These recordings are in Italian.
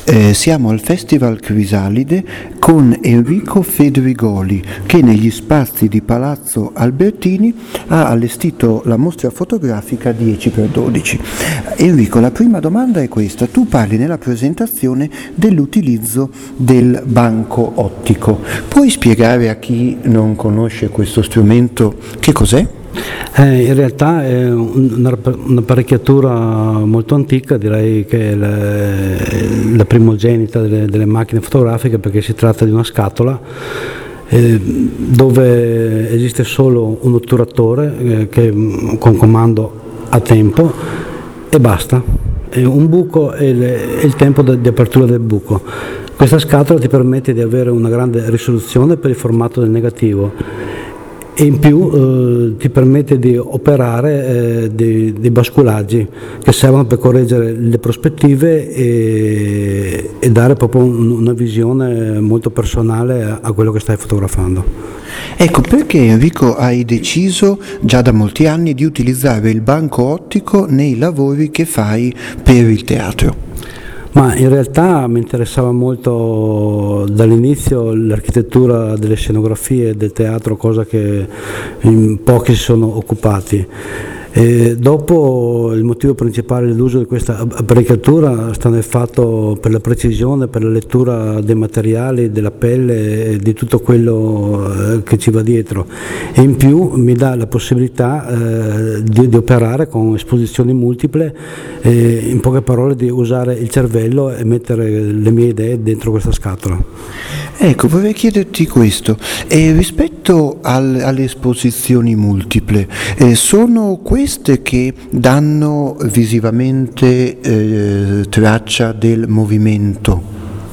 Siamo al Festival Crisalide con Enrico Federigoli che negli spazi di Palazzo Albertini ha allestito la mostra fotografica 10x12. Enrico, la prima domanda è questa. Tu parli nella presentazione dell'utilizzo del banco ottico. Puoi spiegare a chi non conosce questo strumento che cos'è? In realtà è un'apparecchiatura molto antica, direi che è la primogenita delle macchine fotografiche, perché si tratta di una scatola dove esiste solo un otturatore con comando a tempo e basta, e un buco e il tempo di apertura del buco. Questa scatola ti permette di avere una grande risoluzione per il formato del negativo e in più ti permette di operare dei basculaggi che servono per correggere le prospettive e dare proprio una visione molto personale a quello che stai fotografando. Ecco, perché Enrico hai deciso già da molti anni di utilizzare il banco ottico nei lavori che fai per il teatro? Ma in realtà mi interessava molto dall'inizio l'architettura delle scenografie del teatro, cosa che in pochi si sono occupati. E dopo il motivo principale dell'uso di questa apparecchiatura sta nel fatto per la precisione, per la lettura dei materiali, della pelle e di tutto quello che ci va dietro, e in più mi dà la possibilità di operare con esposizioni multiple, in poche parole di usare il cervello e mettere le mie idee dentro questa scatola. Ecco, vorrei chiederti questo, rispetto alle esposizioni multiple, sono queste che danno visivamente traccia del movimento?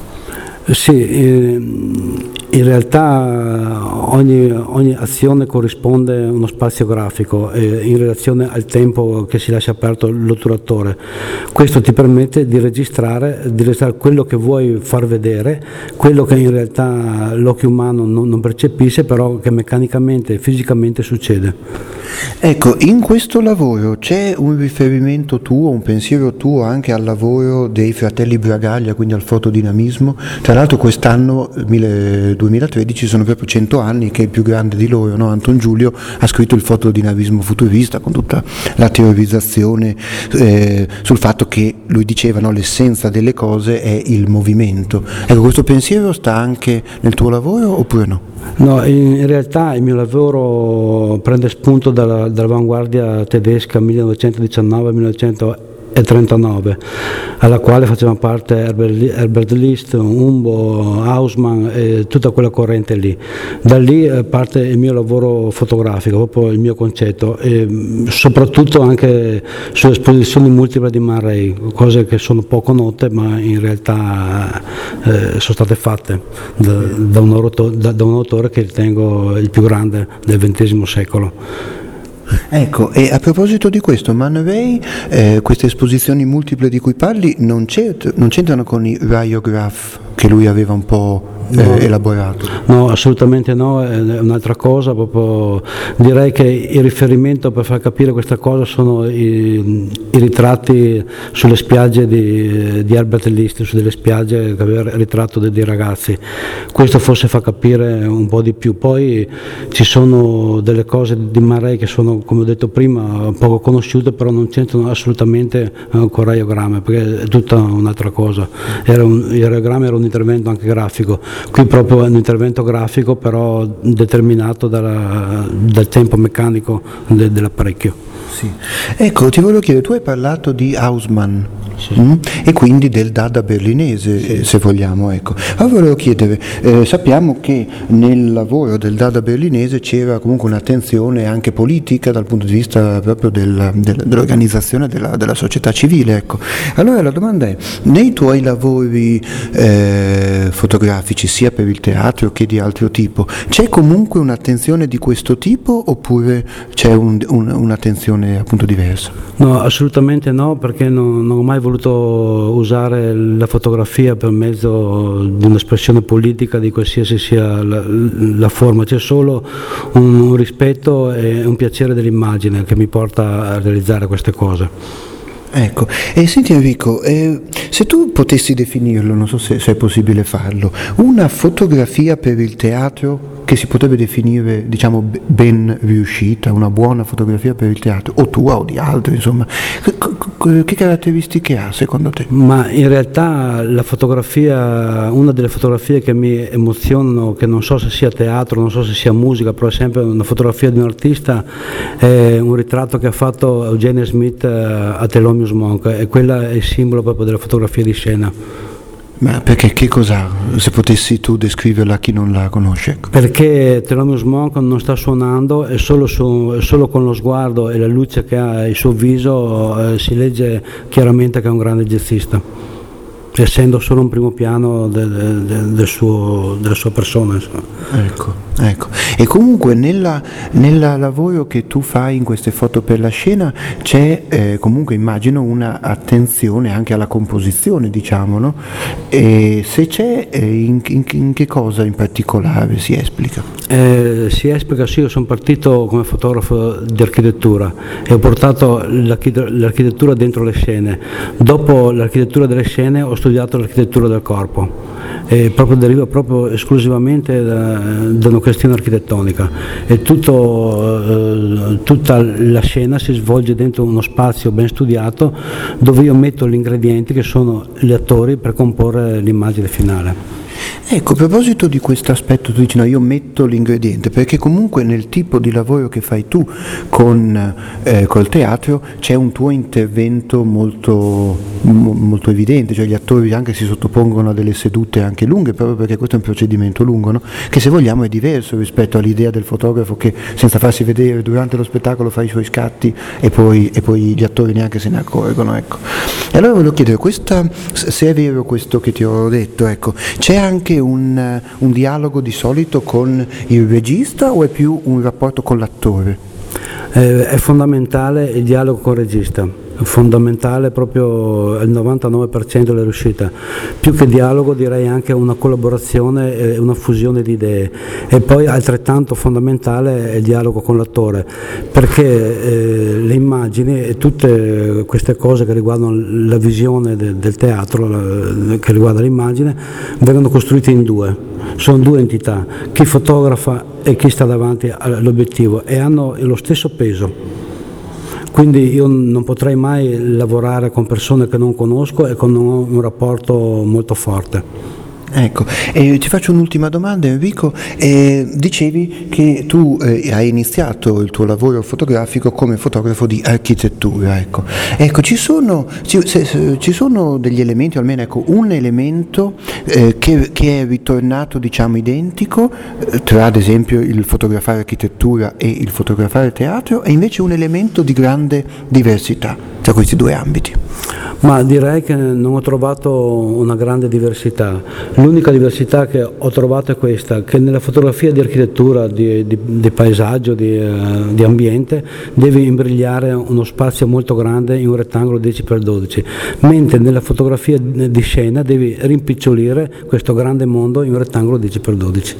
Sì, in realtà ogni azione corrisponde a uno spazio grafico in relazione al tempo che si lascia aperto l'otturatore. Questo ti permette di registrare quello che vuoi far vedere, quello che in realtà l'occhio umano non percepisce, però che meccanicamente e fisicamente succede. Ecco, in questo lavoro c'è un riferimento tuo, un pensiero tuo anche al lavoro dei fratelli Bragaglia, quindi al fotodinamismo? Tra l'altro quest'anno, 2013, sono proprio 100 anni che il più grande di loro, no? Anton Giulio, ha scritto il fotodinamismo futurista con tutta la teorizzazione sul fatto che lui diceva, no, l'essenza delle cose è il movimento. Ecco, questo pensiero sta anche nel tuo lavoro oppure no? No, in realtà il mio lavoro prende spunto dall'avanguardia tedesca 1919-1939, alla quale facevano parte Herbert List, Humboldt, Hausmann e tutta quella corrente lì. Da lì parte il mio lavoro fotografico, proprio il mio concetto, e soprattutto anche sulle esposizioni multiple di Man Ray, cose che sono poco note ma in realtà sono state fatte da un autore che ritengo il più grande del XX secolo. Ecco, e a proposito di questo, Man Ray, queste esposizioni multiple di cui parli non c'entrano con i Rayograph che lui aveva un po' elaborato? No, assolutamente no, è un'altra cosa, proprio direi che il riferimento per far capire questa cosa sono i ritratti sulle spiagge di Herbert List, su delle spiagge che aveva ritratto dei ragazzi. Questo forse fa capire un po' di più. Poi ci sono delle cose di Man Ray che sono, come ho detto prima, poco conosciute, però non c'entrano assolutamente con radiogramma, perché è tutta un'altra cosa. Il radiogramma era un intervento anche grafico. Qui proprio è un intervento grafico, però determinato dal tempo meccanico dell'apparecchio. Sì. Ecco, ti volevo chiedere, tu hai parlato di Hausmann, sì, e quindi del Dada berlinese, sì, se vogliamo, ecco. Allora volevo chiedere, sappiamo che nel lavoro del Dada berlinese c'era comunque un'attenzione anche politica dal punto di vista proprio dell'organizzazione della società civile, ecco. Allora la domanda è, nei tuoi lavori fotografici, sia per il teatro che di altro tipo, c'è comunque un'attenzione di questo tipo oppure c'è un'attenzione appunto diversa? No, assolutamente no, perché non ho mai voluto usare la fotografia per mezzo di un'espressione politica di qualsiasi sia la forma. C'è solo un rispetto e un piacere dell'immagine che mi porta a realizzare queste cose. Ecco, e senti Enrico, se tu potessi definirlo, non so se è possibile farlo, una fotografia per il teatro che si potrebbe definire, diciamo, ben riuscita, una buona fotografia per il teatro, o tua o di altri, insomma, che caratteristiche ha secondo te? Ma in realtà la fotografia, una delle fotografie che mi emozionano, che non so se sia teatro, non so se sia musica, però è sempre una fotografia di un artista, è un ritratto che ha fatto Eugene Smith a Thelonious Monk, e quella è il simbolo proprio della fotografia di scena. Ma perché, che cos'ha, se potessi tu descriverla a chi non la conosce? Perché Thelonious Monk non sta suonando, e solo con lo sguardo e la luce che ha il suo viso si legge chiaramente che è un grande jazzista, essendo solo un primo piano della sua persona. Ecco. E comunque nel lavoro che tu fai in queste foto per la scena c'è comunque, immagino, una attenzione anche alla composizione, diciamo, no? E se c'è, in che cosa in particolare si esplica? Si esplica, sì, io sono partito come fotografo di architettura e ho portato l'architettura dentro le scene. Dopo l'architettura delle scene ho studiato l'architettura del corpo, e deriva proprio esclusivamente da una questione architettonica, e tutta la scena si svolge dentro uno spazio ben studiato, dove io metto gli ingredienti che sono gli attori per comporre l'immagine finale. Ecco, a proposito di questo aspetto, tu dici no, io metto l'ingrediente, perché comunque nel tipo di lavoro che fai tu col teatro c'è un tuo intervento molto evidente, cioè gli attori anche si sottopongono a delle sedute anche lunghe, proprio perché questo è un procedimento lungo, no? Che se vogliamo è diverso rispetto all'idea del fotografo che senza farsi vedere durante lo spettacolo fa i suoi scatti e poi gli attori neanche se ne accorgono, ecco. E allora volevo chiedere, se è vero questo che ti ho detto, ecco, c'è anche un dialogo di solito con il regista o è più un rapporto con l'attore? È fondamentale il dialogo con il regista, fondamentale proprio il 99% della riuscita. Più che dialogo direi anche una collaborazione e una fusione di idee, e poi altrettanto fondamentale è il dialogo con l'attore, perché le immagini e tutte queste cose che riguardano la visione del teatro, che riguarda l'immagine, vengono costruite in due, sono due entità, chi fotografa e chi sta davanti all'obiettivo, e hanno lo stesso peso. Quindi io non potrei mai lavorare con persone che non conosco e con un rapporto molto forte. Ecco, ti faccio un'ultima domanda, Enrico. Dicevi che tu hai iniziato il tuo lavoro fotografico come fotografo di architettura, ecco, ci sono degli elementi, o almeno ecco, un elemento che è ritornato, diciamo, identico tra ad esempio il fotografare architettura e il fotografare teatro, e invece un elemento di grande diversità tra questi due ambiti? Ma direi che non ho trovato una grande diversità. L'unica diversità che ho trovato è questa, che nella fotografia di architettura, di paesaggio, di ambiente, devi imbrigliare uno spazio molto grande in un rettangolo 10x12, mentre nella fotografia di scena devi rimpicciolire questo grande mondo in un rettangolo 10x12.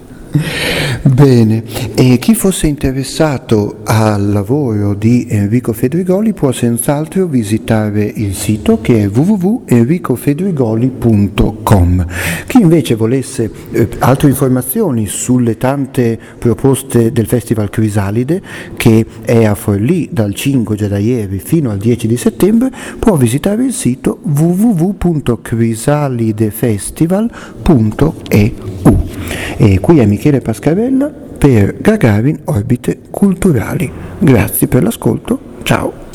Bene, e chi fosse interessato al lavoro di Enrico Fedrigoli può senz'altro visitare il sito, che è www.enricofedrigoli.com. Chi invece volesse altre informazioni sulle tante proposte del Festival Crisalide, che è a Forlì dal 5 già da ieri fino al 10 di settembre, può visitare il sito www.crisalidefestival.eu. E qui è Michele Pascarella per Gagarin Orbite Culturali. Grazie per l'ascolto, ciao!